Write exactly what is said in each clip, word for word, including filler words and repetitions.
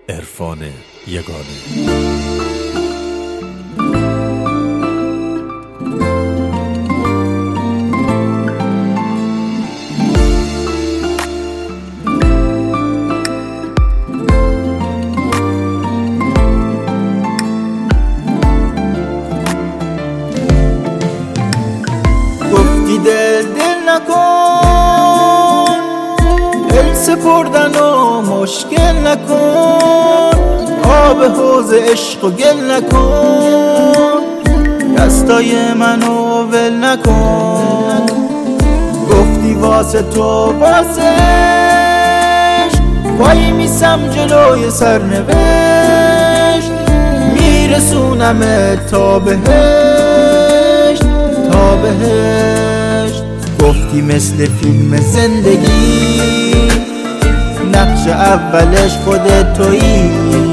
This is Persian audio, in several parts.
عرفان یگانه. گفتی دل دل نکن، دل سپردن و مشکل نکن، آب حوض عشق و گل نکن، دستای منو ول نکن. گفتی واسه تو واسه عشق وای میسم جلوی سرنوشت، میرسونمت تا بهشت تا بهشت. گفتی مثل فیلم زندگی نقش اولش خودت تویی،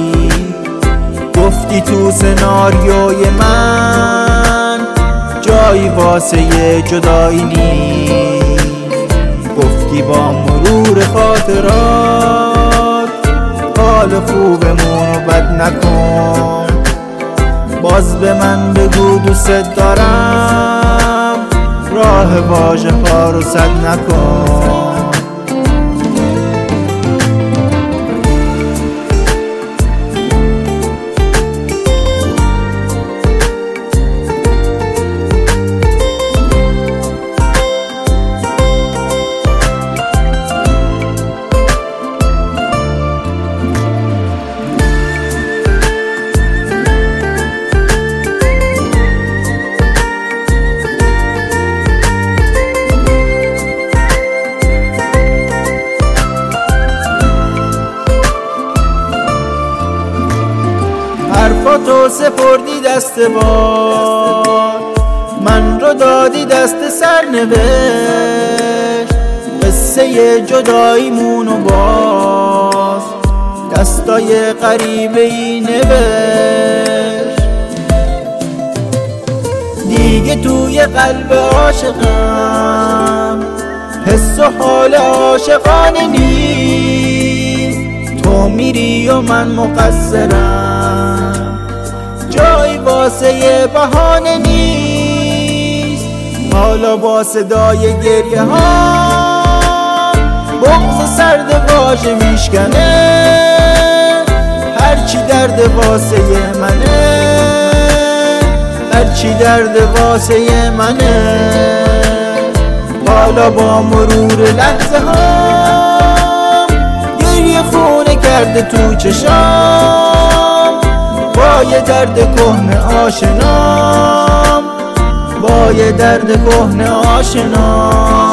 گفتی تو سناریوی من جایی واسه یه جدایی نیست. گفتی با مرور خاطرات حال خوبمونو بد نکن، باز به من بگو دوست دارم، راه واژه ها رو سد نکن. حرفاتو سپردی دست بار، من رو دادی دست سرنوشت، قصه جداییمونو باز دستای غریبه ای نوشت. دیگه توی قلب عاشقم حس و حال عاشقانه نیست، تو میری و من مقصرم، جایی واسه یه بهانه نیست. حالا با صدای گریه ها بغض سرد واژه میشکنه، هرچی درد واسه منه، هرچی درد واسه منه. حالا با مرور لحظه ها گریه خونه کرده تو چشام، با یه درد کهنه آشنام، با یه درد کهنه آشنام.